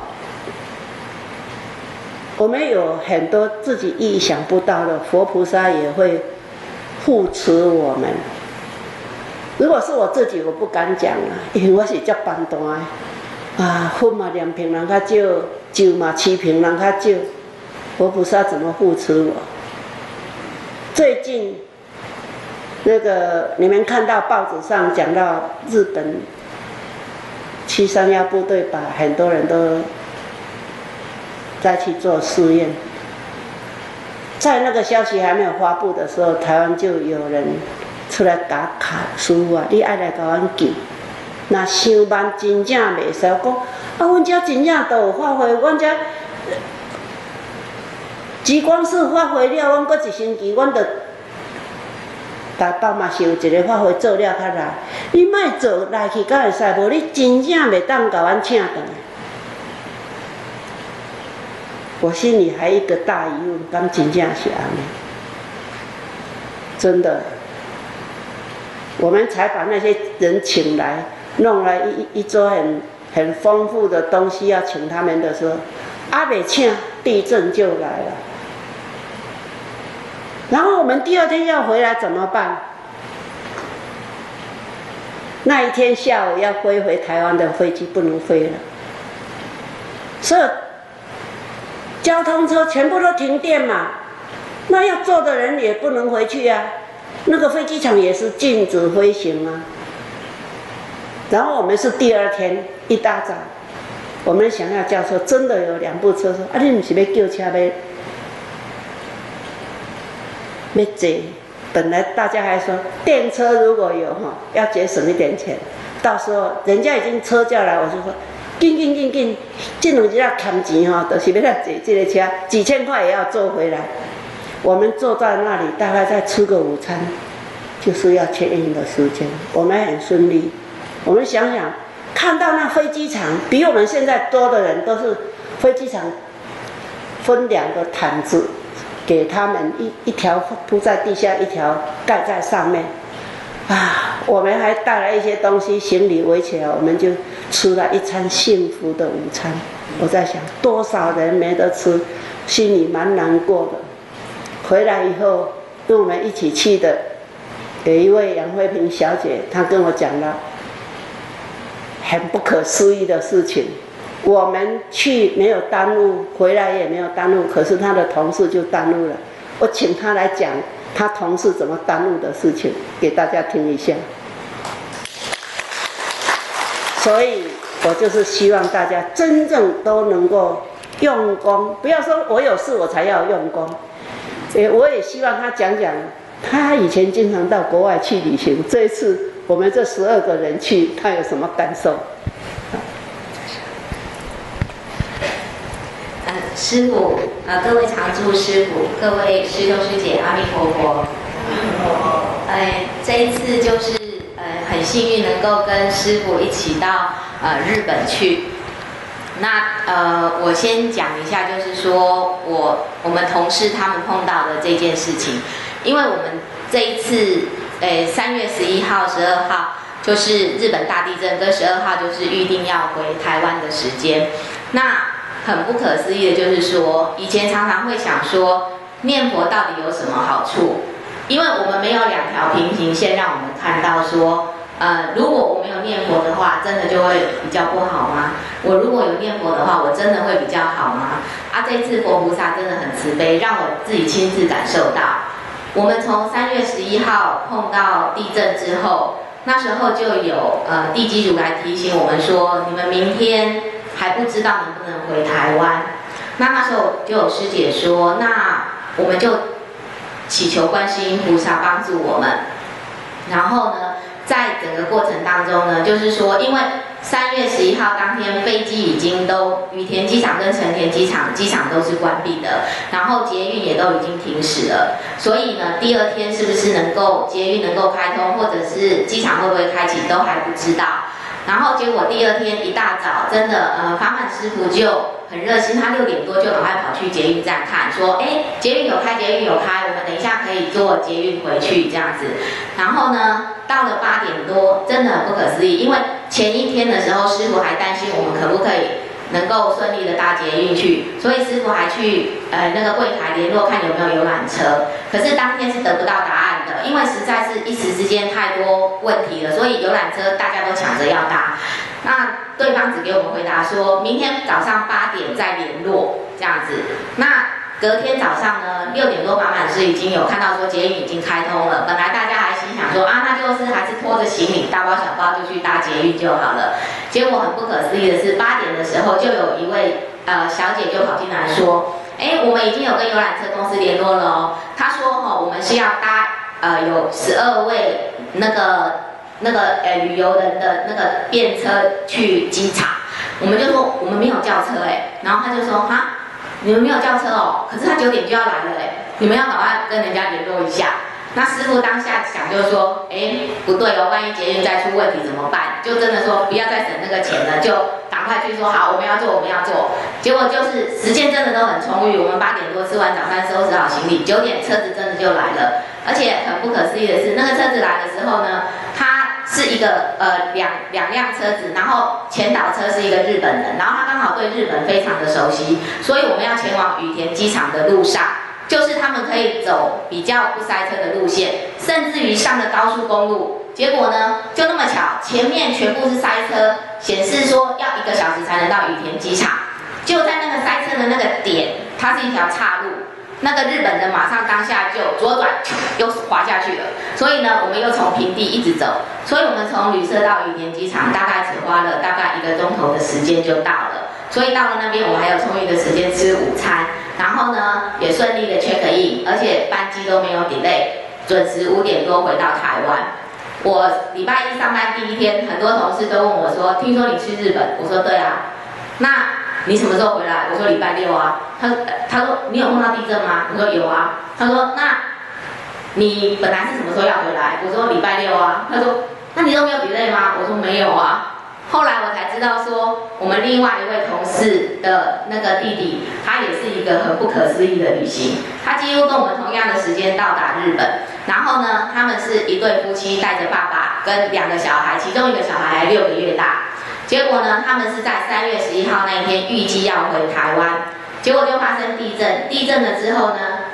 我们有很多自己意想不到的，佛菩萨也会护持我们。如果是我自己，我不敢讲啊，因为我是足band单的啊，粉嘛两瓶人较少，酒嘛七瓶人较少，佛菩萨怎么护持我？最近那个你们看到报纸上讲到日本七三幺部队把很多人都再去做试验，在那个消息还没有发布的时候，台湾就有人出来打卡，师父啊，你爱来甲阮救。那想慢真正袂使，我讲啊，阮遮真正都有发挥，阮遮极光寺发挥了，阮搁一星期，阮就台北嘛是有一个发挥做了较来。你莫做来去，敢会使？无你真正袂当甲阮请倒来。我心里还有一个大疑问，敢真正是安尼？真的，我们才把那些人请来，弄来一一桌很很丰富的东西要请他们的时候，阿北请地震就来了。然后我们第二天要回来怎么办？那一天下午要飞回台湾的飞机不能飞了，所以交通车全部都停电嘛，那要坐的人也不能回去啊，那个飞机场也是禁止飞行啊。然后我们是第二天一大早，我们想要叫车，真的有两部车说啊，你不是要叫车要要坐？本来大家还说电车如果有哈，要节省一点钱，到时候人家已经车叫来，我就说。紧紧紧紧，这两日啊欠钱吼，就是要来坐这个车，几千块也要坐回来。我们坐在那里，大概再吃个午餐，就是要check in的时间。我们很顺利。我们想想，看到那飞机场，比我们现在多的人都是飞机场分两个毯子给他们，一一条铺在地下，一条盖在上面。啊，我们还带来一些东西，行李围起来，我们就吃了一餐幸福的午餐。我在想，多少人没得吃，心里蛮难过的。回来以后， 跟我们一起去的有一位杨惠萍小姐，她跟我讲了很不可思议的事情。我们去没有耽误，回来也没有耽误，可是她的同事就耽误了。我请她来讲她同事怎么耽误的事情，给大家听一下。所以我就是希望大家真正都能够用功，不要说我有事我才要用功。也我也希望他讲讲，他以前经常到国外去旅行，这一次我们这十二个人去，他有什么感受？ 呃，师父，呃，各位常住师父，各位师兄师姐，阿弥陀佛。呃，这一次就是呃很幸运能够跟师父一起到呃日本去。那呃，我先讲一下，就是说我我们同事他们碰到的这件事情，因为我们这一次，呃，三月十一号、十二号就是日本大地震，跟十二号就是预定要回台湾的时间。那很不可思议的就是说，以前常常会想说，念佛到底有什么好处？因为我们没有两条平行线让我们看到说。呃，如果我没有念佛的话，真的就会比较不好吗？我如果有念佛的话，我真的会比较好吗？啊，这次佛菩萨真的很慈悲，让我自己亲自感受到。我们从三月十一号碰到地震之后，那时候就有呃地基主来提醒我们说，你们明天还不知道能不能回台湾。那那时候就有师姐说，那我们就祈求观世音菩萨帮助我们。然后呢？在整个过程当中呢，就是说，因为三月十一号当天飞机已经都羽田机场跟成田机场机场都是关闭的，然后捷运也都已经停驶了，所以呢，第二天是不是能够捷运能够开通，或者是机场会不会开启，都还不知道。然后结果第二天一大早，真的呃，法满师父就很热心，他六点多就赶快跑去捷运站看，说，哎，捷运有开，捷运有开，我们等一下可以坐捷运回去这样子。然后呢，到了八点多，真的很不可思议，因为前一天的时候，师父还担心我们可不可以能够顺利的搭捷运去，所以师父还去呃那个柜台联络看有没有游览车。可是当天是得不到答案的，因为实在是一时之间太多问题了，所以游览车大家都抢着要搭。那对方只给我们回答说，明天早上八点再联络这样子。那隔天早上呢，六点多法满师已经有看到说捷运已经开通了，本来大家还心想说啊，那就是还是拖着行李大包小包就去搭捷运就好了。结果很不可思议的是，八点的时候就有一位呃小姐就跑进来说，哎，我们已经有跟游览车公司联络了哦。她说哈、哦，我们是要搭呃有十二位那个那个呃旅游人的那个便车去机场。我们就说我们没有叫车哎，然后她就说哈。你们没有叫车哦，可是他九点就要来了哎，你们要赶快跟人家联络一下。那师父当下想就说，哎，不对哦，万一捷运再出问题怎么办？就真的说不要再省那个钱了，就赶快去说好，我们要做，我们要做。结果就是时间真的都很充裕，我们八点多吃完早餐，收拾好行李，九点车子真的就来了。而且很不可思议的是，那个车子来的时候呢，它是一个呃两两辆车子，然后前导车是一个日本人，然后他刚好对日本非常的熟悉，所以我们要前往羽田机场的路上，就是他们可以走比较不塞车的路线，甚至于上了高速公路。结果呢，就那么巧，前面全部是塞车，显示说要一个小时才能到羽田机场。就在那个塞车的那个点，它是一条岔路。那个日本人马上当下就左转，又滑下去了。所以呢，我们又从平地一直走。所以我们从旅社到羽田机场，大概只花了大概一个钟头的时间就到了。所以到了那边，我们还有充裕的时间吃午餐，然后呢，也顺利的 check in， 而且班机都没有 delay， 准时五点多回到台湾。我礼拜一上班第一天，很多同事都问我说：“听说你去日本？”我说：“对啊。”那你什么时候回来？我说礼拜六啊。他他说你有碰到地震吗？我说有啊。他说那你本来是什么时候要回来？我说礼拜六啊。他说那你都没有 delay吗？我说没有啊。后来我才知道说，我们另外一位同事的那个弟弟，他也是一个很不可思议的旅行。他几乎跟我们同样的时间到达日本，然后呢，他们是一对夫妻带着爸爸跟两个小孩，其中一个小孩还六个月大。结果呢，他们是在三月十一号那一天预计要回台湾，结果就发生地震。地震了之后呢，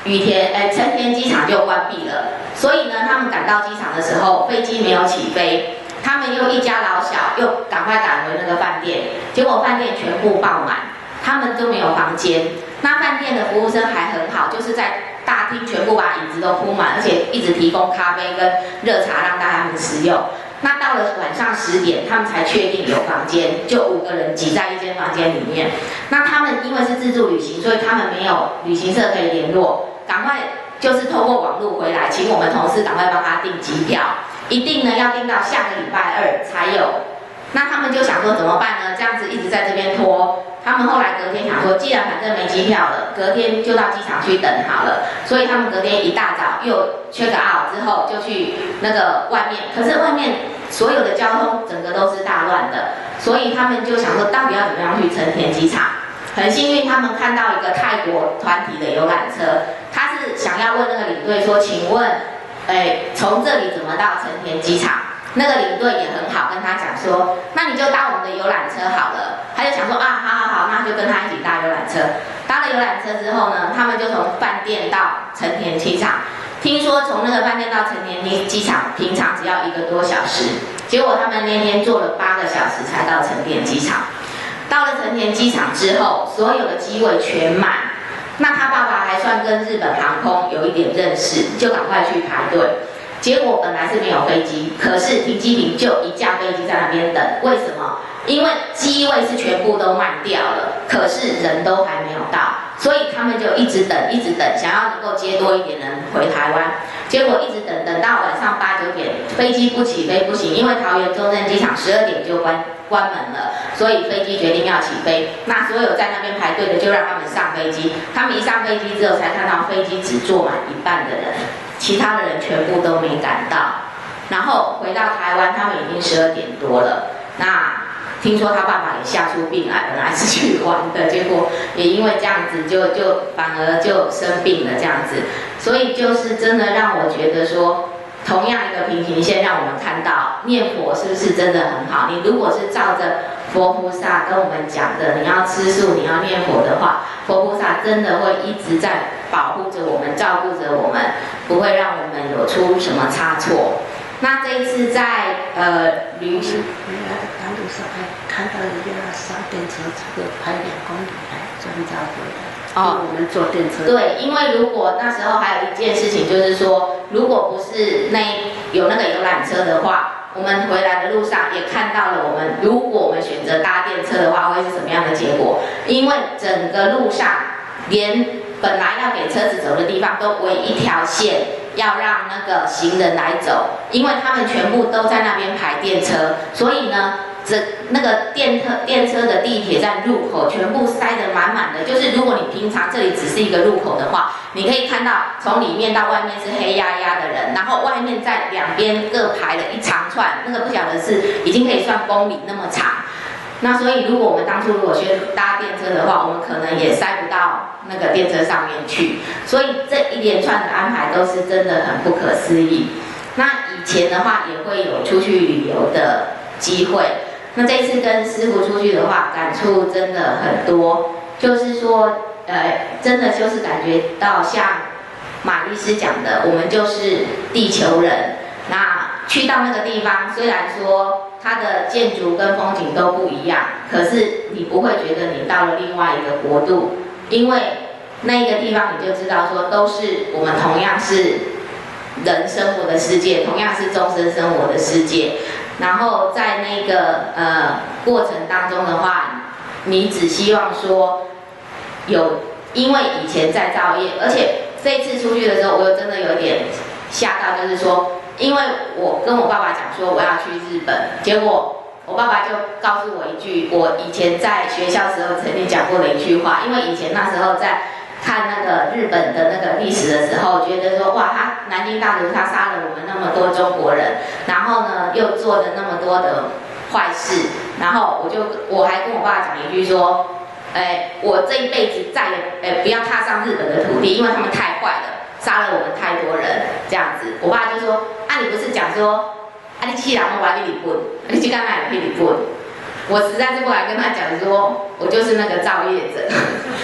羽田哎成田机场就关闭了，所以呢，他们赶到机场的时候，飞机没有起飞，他们又一家老小又赶快赶回那个饭店，结果饭店全部爆满，他们都没有房间。那饭店的服务生还很好，就是在大厅全部把椅子都铺满，而且一直提供咖啡跟热茶让大家们使用。那到了晚上十点，他们才确定有房间，就五个人挤在一间房间里面。那他们因为是自助旅行，所以他们没有旅行社可以联络，赶快就是透过网络回来，请我们同事赶快帮他订机票，一订呢要订到下个礼拜二才有。那他们就想说怎么办呢？这样子一直在这边拖。他们后来隔天想说，既然反正没机票了，隔天就到机场去等好了。所以他们隔天一大早又 check out 之后，就去那个外面。可是外面所有的交通整个都是大乱的，所以他们就想说，到底要怎么样去成田机场？很幸运，他们看到一个泰国团体的游览车，他是想要问那个领队说，请问，哎，从这里怎么到成田机场？那个领队也很好，跟他讲说，那你就搭我们的游览车好了。他就想说啊，好好好，那就跟他一起搭游览车。搭了游览车之后呢，他们就从饭店到成田机场。听说从那个饭店到成田机场，平常只要一个多小时，结果他们那天坐了八个小时才到成田机场。到了成田机场之后，所有的机位全满。那他爸爸还算跟日本航空有一点认识，就赶快去排队。结果本来是没有飞机，可是停机坪就一架飞机在那边等。为什么？因为机位是全部都卖掉了，可是人都还没有到，所以他们就一直等，一直等，想要能够接多一点人回台湾。结果一直等，等到晚上八九点，飞机不起飞不行，因为桃园中正机场十二点就关关门了，所以飞机决定要起飞。那所有在那边排队的就让他们上飞机，他们一上飞机之后才看到飞机只坐满一半的人。其他的人全部都没赶到，然后回到台湾，他们已经十二点多了。那听说他爸爸也吓出病来，本来是去玩的，结果也因为这样子就就反而就生病了这样子。所以就是真的让我觉得说，同样一个平行线，让我们看到念佛是不是真的很好？你如果是照着佛菩萨跟我们讲的，你要吃素，你要念佛的话，佛菩萨真的会一直在保护着我们，照顾着我们，不会让我们有出什么差错。那这一次在呃旅行， 赶路上还看到一个烧电车，差不多排两公里来专照回来。哦，我们坐电车。 对，因为如果那时候还有一件事情，就是说，如果不是那有那个游览车的话，我们回来的路上也看到了，我们如果我们选择搭电车的话，会是什么样的结果？因为整个路上连本来要给车子走的地方都围一条线，要让那个行人来走，因为他们全部都在那边排电车，所以呢，这那个电车电车的地铁站入口全部塞得满满的。就是如果你平常这里只是一个入口的话，你可以看到从里面到外面是黑压压的人，然后外面在两边各排了一长串，那个不晓得是已经可以算公里那么长。那所以，如果我们当初如果学搭电车的话，我们可能也塞不到那个电车上面去。所以这一连串的安排都是真的很不可思议。那以前的话也会有出去旅游的机会。那这一次跟师父出去的话，感触真的很多。就是说，呃，真的就是感觉到像马律师讲的，我们就是地球人。那去到那个地方，虽然说它的建筑跟风景都不一样，可是你不会觉得你到了另外一个国度，因为那个地方你就知道说，都是我们同样是人生活的世界，同样是众生生活的世界。然后在那个呃过程当中的话，你只希望说有，因为以前在造业，而且这一次出去的时候，我有真的有点吓到，就是说。因为我跟我爸爸讲说我要去日本，结果我爸爸就告诉我一句我以前在学校时候曾经讲过的一句话。因为以前那时候在看那个日本的那个历史的时候，觉得说哇，他南京大屠杀杀了我们那么多中国人，然后呢又做了那么多的坏事，然后我就我还跟我爸讲一句说，哎，我这一辈子再也哎不要踏上日本的土地，因为他们太坏了。杀了我们太多人，这样子，我爸就说：“啊，你不是讲说，啊，你气人我把你离婚，你去干嘛也可以离婚？”我实在是不敢跟他讲说，我就是那个造业者。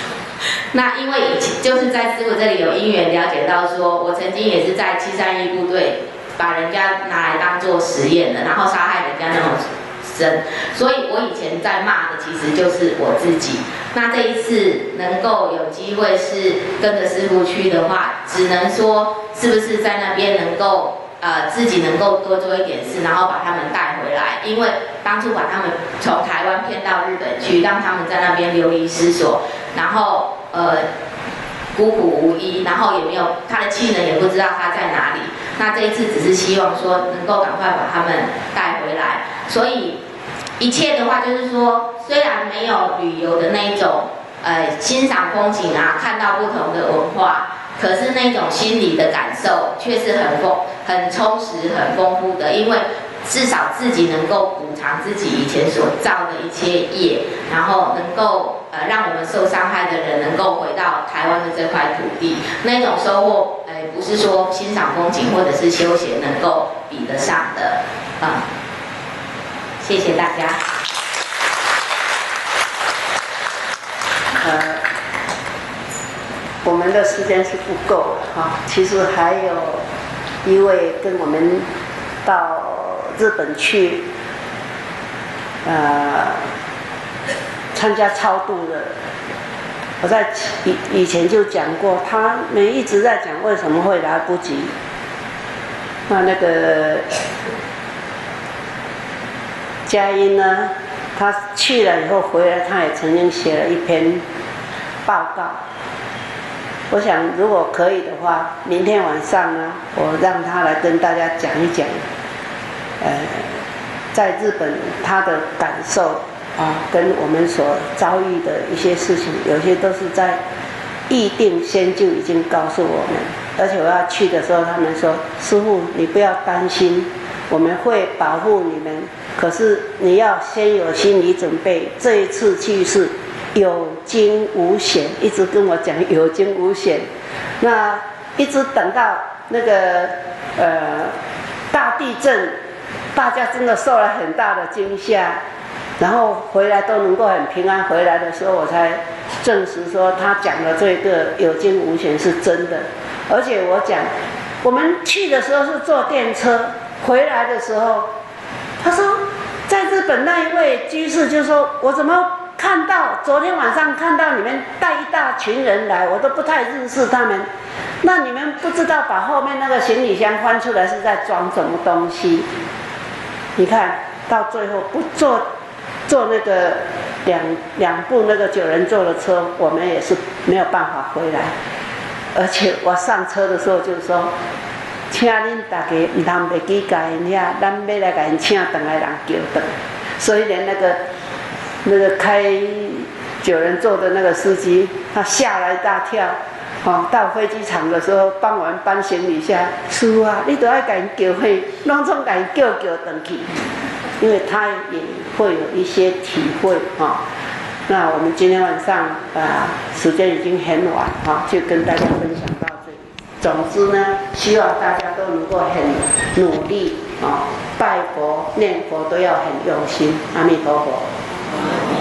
那因为以前就是在师傅这里有因缘了解到说，我曾经也是在七三一部队把人家拿来当做实验的，然后杀害人家那种生，所以我以前在骂的其实就是我自己。那这一次能够有机会是跟着师傅去的话，只能说是不是在那边能够。呃，自己能够多做一点事，然后把他们带回来。因为当初把他们从台湾骗到日本去，让他们在那边流离失所，然后呃孤苦无依，然后也没有他的亲人也不知道他在哪里。那这一次只是希望说能够赶快把他们带回来。所以一切的话就是说，虽然没有旅游的那一种呃欣赏风景啊，看到不同的文化。可是那种心理的感受却是很丰、很充实、很丰富的，因为至少自己能够补偿自己以前所造的一些业，然后能够呃让我们受伤害的人能够回到台湾的这块土地，那种收获，呃不是说欣赏风景或者是休闲能够比得上的啊、嗯。谢谢大家。 呃。我们的时间是不够了哈，其实还有一位跟我们到日本去，呃，参加超度的。我在以以前就讲过，他们一直在讲为什么会来不及。那那个佳音呢，他去了以后回来，他也曾经写了一篇报告。我想，如果可以的话，明天晚上呢，我让他来跟大家讲一讲，呃，在日本他的感受啊，跟我们所遭遇的一些事情，有些都是在预定先就已经告诉我们。而且我要去的时候，他们说：“师父，你不要担心，我们会保护你们。可是你要先有心理准备，这一次去是。”有惊无险，一直跟我讲有惊无险，那一直等到那个呃大地震，大家真的受了很大的惊吓，然后回来都能够很平安回来的时候，我才证实说他讲的这个有惊无险是真的。而且我讲，我们去的时候是坐电车，回来的时候，他说在日本那一位居士就说，我怎么看到昨天晚上看到你们带一大群人来，我都不太认识他们。那你们不知道把后面那个行李箱翻出来是在装什么东西？你看到最后不坐坐那个两两部那个九人座的车，我们也是没有办法回来。而且我上车的时候就说，请恁大家唔通袂记甲因遐，咱要来甲因请回来人叫回。所以连那个。那个开九人座的那个司机，他吓了一大跳。哦，到飞机场的时候，帮我们搬行李箱。师父啊，你都要甲因叫回，拢总甲因叫叫回去，因为他也会有一些体会啊、哦。那我们今天晚上啊，时间已经很晚哈、哦，就跟大家分享到这里。总之呢，希望大家都能够很努力啊、哦，拜佛念佛都要很用心。阿弥陀佛。